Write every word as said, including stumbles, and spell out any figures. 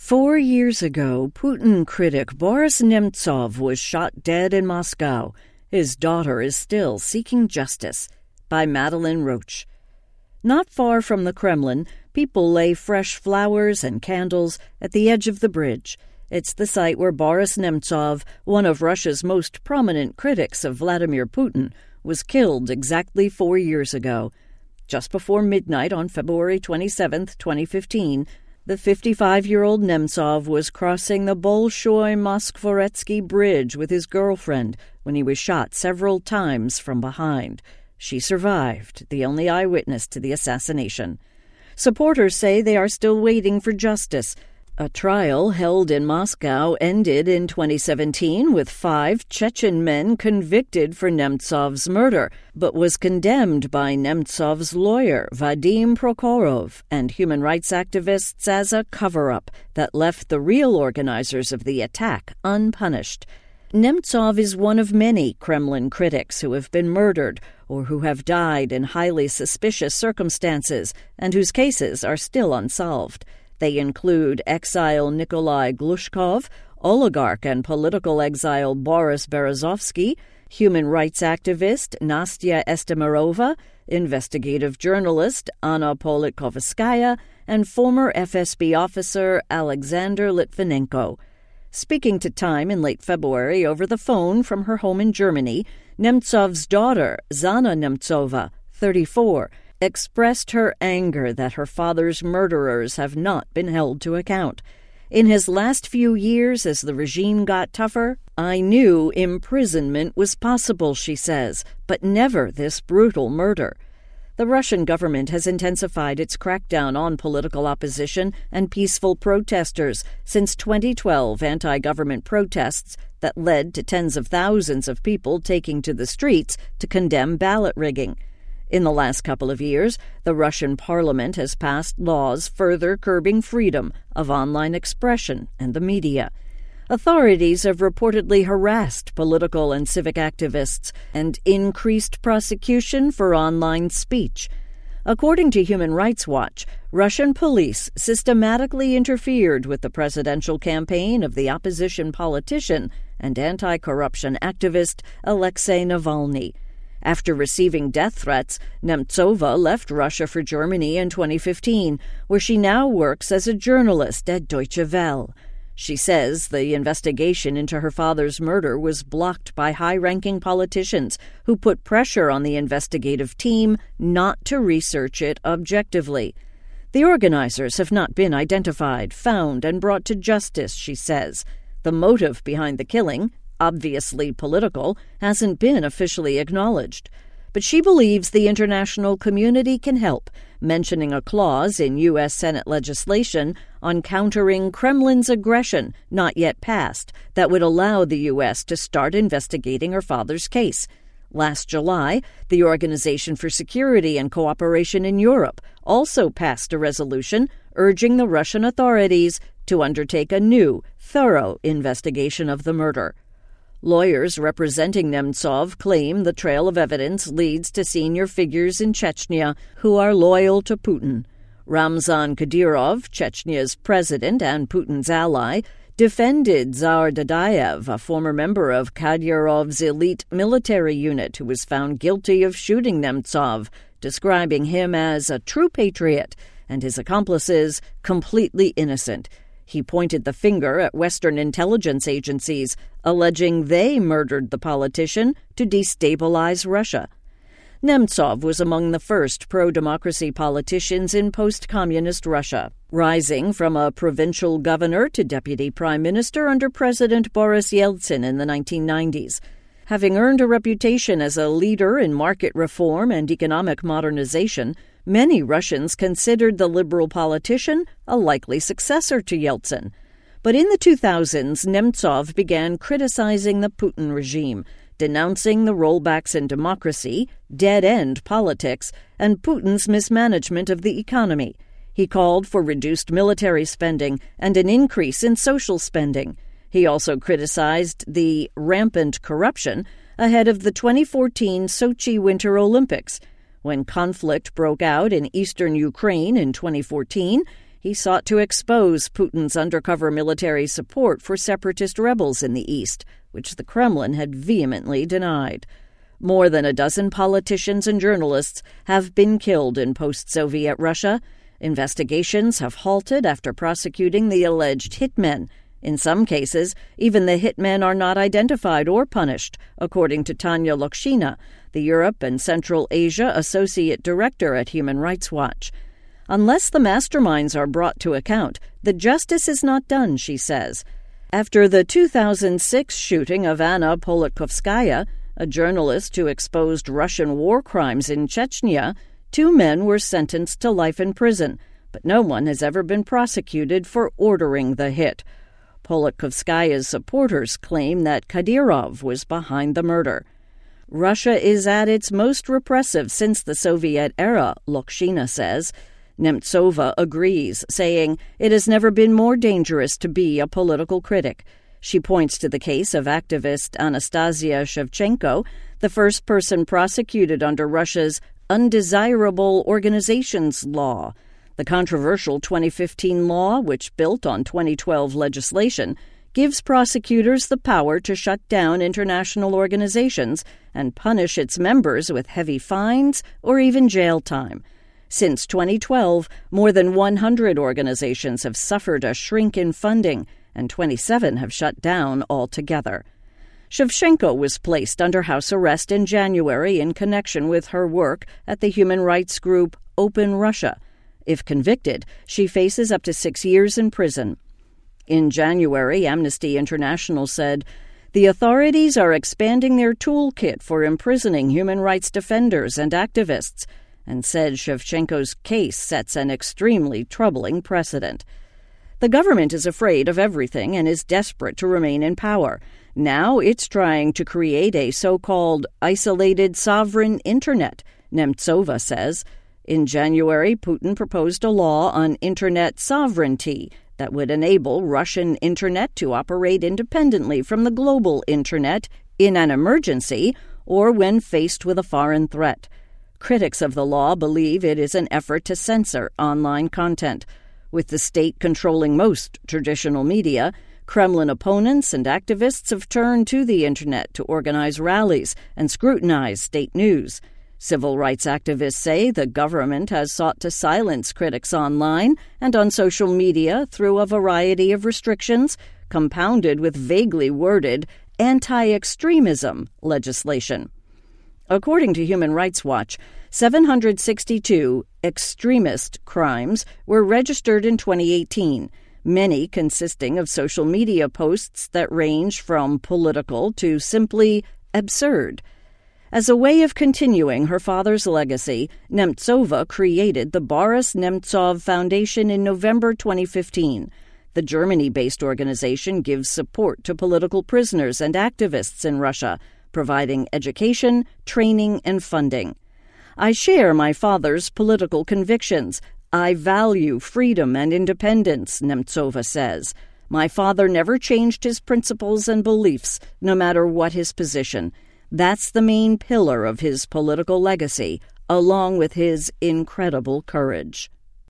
Four years ago, Putin critic Boris Nemtsov was shot dead in Moscow. His daughter is still seeking justice. By Madeleine Roach. Not far from the Kremlin, people lay fresh flowers and candles at the edge of the bridge. It's the site where Boris Nemtsov, one of Russia's most prominent critics of Vladimir Putin, was killed exactly four years ago. Just before midnight on February twenty-seventh, twenty fifteen, the fifty-five-year-old Nemtsov was crossing the Bolshoy-Moskvoretsky Bridge with his girlfriend when he was shot several times from behind. She survived, the only eyewitness to the assassination. Supporters say they are still waiting for justice. A trial held in Moscow ended in twenty seventeen with five Chechen men convicted for Nemtsov's murder, but was condemned by Nemtsov's lawyer, Vadim Prokhorov, and human rights activists as a cover-up that left the real organizers of the attack unpunished. Nemtsov is one of many Kremlin critics who have been murdered or who have died in highly suspicious circumstances and whose cases are still unsolved. They include exile Nikolai Glushkov, oligarch and political exile Boris Berezovsky, human rights activist Nastya Estemirova, investigative journalist Anna Politkovskaya, and former F S B officer Alexander Litvinenko. Speaking to Time in late February over the phone from her home in Germany, Nemtsov's daughter, Zana Nemtsova, thirty-four, expressed her anger that her father's murderers have not been held to account. In his last few years, as the regime got tougher, I knew imprisonment was possible, she says, but never this brutal murder. The Russian government has intensified its crackdown on political opposition and peaceful protesters since twenty twelve anti-government protests that led to tens of thousands of people taking to the streets to condemn ballot rigging. In the last couple of years, the Russian parliament has passed laws further curbing freedom of online expression and the media. Authorities have reportedly harassed political and civic activists and increased prosecution for online speech. According to Human Rights Watch, Russian police systematically interfered with the presidential campaign of the opposition politician and anti-corruption activist Alexei Navalny. After receiving death threats, Nemtsova left Russia for Germany in twenty fifteen, where she now works as a journalist at Deutsche Welle. She says the investigation into her father's murder was blocked by high-ranking politicians who put pressure on the investigative team not to research it objectively. The organizers have not been identified, found, and brought to justice, she says. The motive behind the killing, obviously political, hasn't been officially acknowledged. But she believes the international community can help, mentioning a clause in U S Senate legislation on countering Kremlin's aggression, not yet passed, that would allow the U S to start investigating her father's case. Last July, the Organization for Security and Cooperation in Europe also passed a resolution urging the Russian authorities to undertake a new, thorough investigation of the murder. Lawyers representing Nemtsov claim the trail of evidence leads to senior figures in Chechnya who are loyal to Putin. Ramzan Kadyrov, Chechnya's president and Putin's ally, defended Tsar Dadayev, a former member of Kadyrov's elite military unit who was found guilty of shooting Nemtsov, describing him as a true patriot and his accomplices completely innocent. He pointed the finger at Western intelligence agencies, alleging they murdered the politician to destabilize Russia. Nemtsov was among the first pro-democracy politicians in post-communist Russia, rising from a provincial governor to deputy prime minister under President Boris Yeltsin in the nineteen nineties. Having earned a reputation as a leader in market reform and economic modernization, many Russians considered the liberal politician a likely successor to Yeltsin. But in the two thousands, Nemtsov began criticizing the Putin regime, denouncing the rollbacks in democracy, dead-end politics, and Putin's mismanagement of the economy. He called for reduced military spending and an increase in social spending. He also criticized the rampant corruption ahead of the twenty fourteen Sochi Winter Olympics. When conflict broke out in eastern Ukraine in twenty fourteen, He sought to expose Putin's undercover military support for separatist rebels in the east, which the Kremlin had vehemently denied. More than a dozen politicians and journalists have been killed in post-Soviet Russia. Investigations have halted after prosecuting the alleged hitmen. In some cases, even the hitmen are not identified or punished, according to Tanya Lokshina, the Europe and Central Asia Associate Director at Human Rights Watch. Unless the masterminds are brought to account, the justice is not done, she says. After the two thousand six shooting of Anna Politkovskaya, a journalist who exposed Russian war crimes in Chechnya, two men were sentenced to life in prison, but no one has ever been prosecuted for ordering the hit. Politkovskaya's supporters claim that Kadyrov was behind the murder. Russia is at its most repressive since the Soviet era, Lokshina says. Nemtsova agrees, saying it has never been more dangerous to be a political critic. She points to the case of activist Anastasia Shevchenko, the first person prosecuted under Russia's Undesirable Organizations Law. The controversial twenty fifteen law, which built on twenty twelve legislation, gives prosecutors the power to shut down international organizations and punish its members with heavy fines or even jail time. Since twenty twelve, more than one hundred organizations have suffered a shrink in funding, and twenty-seven have shut down altogether. Shevchenko was placed under house arrest in January in connection with her work at the human rights group Open Russia. If convicted, she faces up to six years in prison. In January, Amnesty International said, "The authorities are expanding their toolkit for imprisoning human rights defenders and activists," and said Shevchenko's case sets an extremely troubling precedent. The government is afraid of everything and is desperate to remain in power. Now it's trying to create a so-called isolated sovereign internet, Nemtsova says. In January, Putin proposed a law on internet sovereignty that would enable Russian internet to operate independently from the global internet in an emergency or when faced with a foreign threat. Critics of the law believe it is an effort to censor online content. With the state controlling most traditional media, Kremlin opponents and activists have turned to the internet to organize rallies and scrutinize state news. Civil rights activists say the government has sought to silence critics online and on social media through a variety of restrictions, compounded with vaguely worded anti-extremism legislation. According to Human Rights Watch, seven hundred sixty-two extremist crimes were registered in twenty eighteen, many consisting of social media posts that range from political to simply absurd. As a way of continuing her father's legacy, Nemtsova created the Boris Nemtsov Foundation in November twenty fifteen. The Germany-based organization gives support to political prisoners and activists in Russia, providing education, training, and funding. "I share my father's political convictions. I value freedom and independence," Nemtsova says. "My father never changed his principles and beliefs, no matter what his position. That's the main pillar of his political legacy, along with his incredible courage."